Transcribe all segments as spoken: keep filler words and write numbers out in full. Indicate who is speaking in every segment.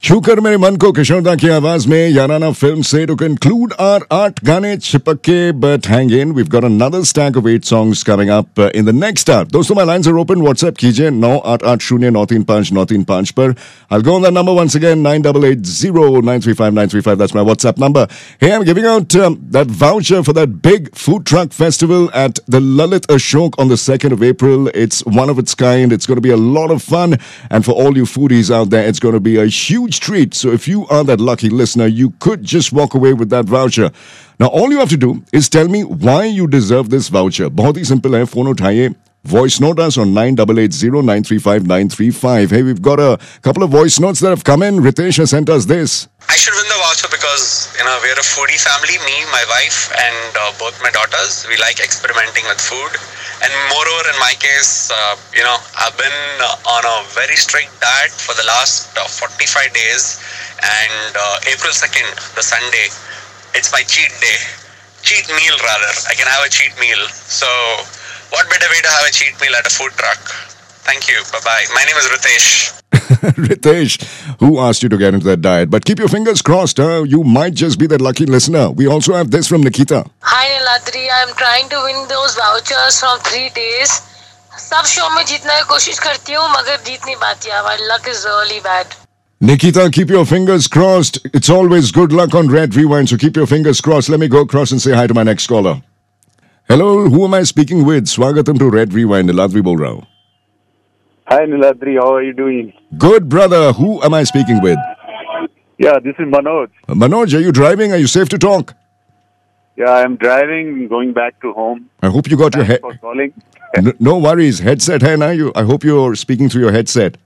Speaker 1: छूकर मेरे मन को किशोरदा की आवाज में याराना फिल्म से to conclude our आठ गाने चिपक के but hang in, we've got another stack of eight songs coming up uh, in the next hour. दोस्तों, my lines are open. WhatsApp कीजिए नौ आठ आठ शून्य नौ तीन पाँच नौ तीन पाँच पर. I'll go on that number once again, nine eight eight zero nine three five nine three five. That's my WhatsApp number. Hey, I'm giving out um, that voucher for that big food truck festival at the Lalit Ashok on the second of April. It's one of its kind. It's going to be a lot of fun. And for all you foodies out there, it's going to be a huge treat. So if you are that lucky listener, you could just walk away with that voucher. Now, all you have to do is tell me why you deserve this voucher. बहुत ही simple है. Phone उठाइए. Voice note us on nine eight eight zero nine three five nine three five. Hey, we've got a couple of voice notes that have come in. Ritesh has sent us this.
Speaker 2: I should win the voucher because, you know, we're a foodie family, me, my wife, and uh, both my daughters. We like experimenting with food. And moreover, in my case, uh, you know, I've been uh, on a very strict diet for the last uh, forty-five days. And uh, April second, the Sunday, it's my cheat day. Cheat meal, rather. I can have a cheat meal. So, what better way to have a cheat meal at a food truck? Thank you. Bye-bye. My name is Ritesh.
Speaker 1: Ritesh, who asked you to get into that diet? But keep your fingers crossed, huh? You might just be that lucky listener. We also have this from Nikita.
Speaker 3: Hi Niladri, I'm trying to win those vouchers from three days. सब show में जीतने की कोशिश करती हूँ मगर जीत नहीं पाती हूँ. My luck is really bad.
Speaker 1: Nikita, keep your fingers crossed. It's always good luck on Red Rewind, so keep your fingers crossed. Let me go across and say hi to my next caller. Hello, who am I speaking with? Swagatam to Red Rewind. Niladri bol raha hu.
Speaker 4: Hi Niladri, how are you doing?
Speaker 1: Good, brother. Who am I speaking with?
Speaker 4: Yeah, this is Manoj.
Speaker 1: Uh, Manoj, are you driving? Are you safe to talk?
Speaker 4: Yeah, I'm driving, going back to home.
Speaker 1: I hope you got
Speaker 4: Thanks
Speaker 1: your
Speaker 4: for
Speaker 1: head.
Speaker 4: calling.
Speaker 1: No, no worries. Headset hai na? You. I hope you're speaking through your headset.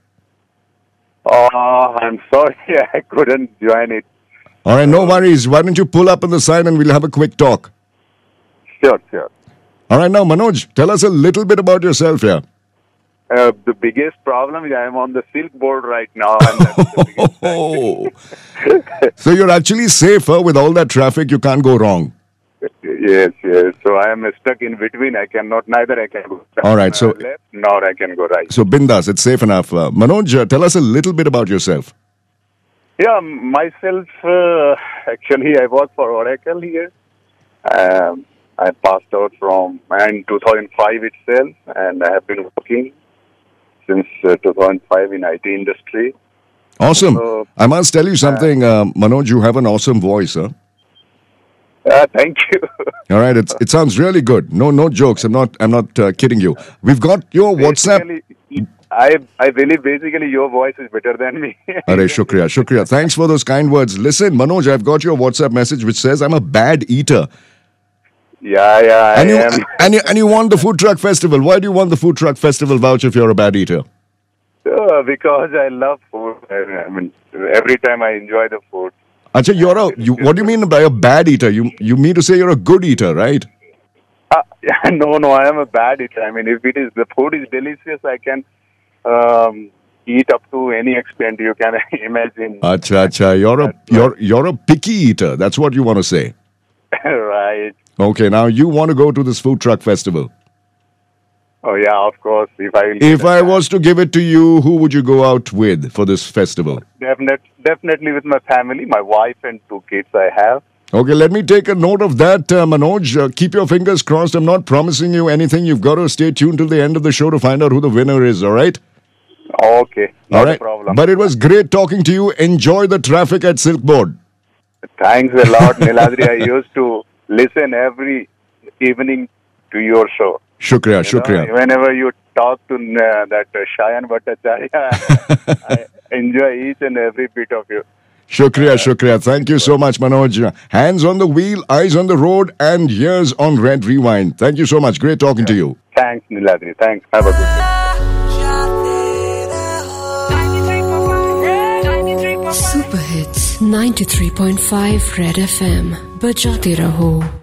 Speaker 4: Oh, I'm sorry, I couldn't join it.
Speaker 1: All right, no worries. Why don't you pull up on the side and we'll have a quick talk?
Speaker 4: Sure, sure.
Speaker 1: All right, now Manoj, tell us a little bit about yourself here.
Speaker 4: Uh, the biggest problem is I'm on the silk board right now. And that's the biggest
Speaker 1: So you're actually safer with all that traffic. You can't go wrong.
Speaker 4: Yes, yes. So I am stuck in between. I cannot, neither I can go
Speaker 1: All right, so
Speaker 4: left, nor I can go right.
Speaker 1: So bindas, it's safe enough. Uh, Manoj, uh, tell us a little bit about yourself.
Speaker 4: Yeah, myself, uh, actually, I work for Oracle here. Um, I passed out from in two thousand five itself, and I have been working since uh, two thousand five in I T industry.
Speaker 1: Awesome.
Speaker 4: So,
Speaker 1: I must tell you something, uh, Manoj, you have an awesome voice, huh?
Speaker 4: Uh, thank you.
Speaker 1: All right, it's, it sounds really good. No, no jokes. I'm not. I'm not uh, kidding you. We've got your WhatsApp.
Speaker 4: Basically, I I believe basically your voice is better than me.
Speaker 1: Arey, shukriya, shukriya. Thanks for those kind words. Listen, Manoj, I've got your WhatsApp message which says I'm a bad eater.
Speaker 4: Yeah, yeah,
Speaker 1: and
Speaker 4: I
Speaker 1: you,
Speaker 4: am.
Speaker 1: And you, and you want the food truck festival. Why do you want the food truck festival voucher if you're a bad eater?
Speaker 4: Uh, because I love food. I mean, every time I enjoy the food.
Speaker 1: Achha, you're a, you, what do you mean by a bad eater? You you mean to say you're a good eater, right?
Speaker 4: Uh, yeah, no, no, I am a bad eater. I mean, if it is, the food is delicious, I can um, eat up to any extent you can imagine.
Speaker 1: Achha, achha, you're a, you're, you're a picky eater. That's what you want to say.
Speaker 4: Right.
Speaker 1: Okay, now you want to go to this food truck festival.
Speaker 4: Oh, yeah, of course. If I will
Speaker 1: If I was to give it to you, who would you go out with for this festival?
Speaker 4: Definite, definitely with my family, my wife and two kids I have.
Speaker 1: Okay, let me take a note of that, uh, Manoj. Uh, keep your fingers crossed. I'm not promising you anything. You've got to stay tuned till the end of the show to find out who the winner is, all right?
Speaker 4: Okay, not
Speaker 1: all right.
Speaker 4: a problem.
Speaker 1: But it was great talking to you. Enjoy the traffic at Silkboard.
Speaker 4: Thanks a lot, Niladri. I used to listen every evening to your show.
Speaker 1: Shukriya,
Speaker 4: You
Speaker 1: shukriya.
Speaker 4: know, whenever you talk to uh, that uh, Shayan Bhattacharya, I enjoy each and every bit of you.
Speaker 1: Shukriya, shukriya. Thank you so much, Manoj. Hands on the wheel, eyes on the road, and ears on Red Rewind. Thank you so much. Great talking to you.
Speaker 4: Thanks, Niladri. Thanks. Have a good day.
Speaker 5: Super Hits ninety-three point five Red F M. Bajate raho.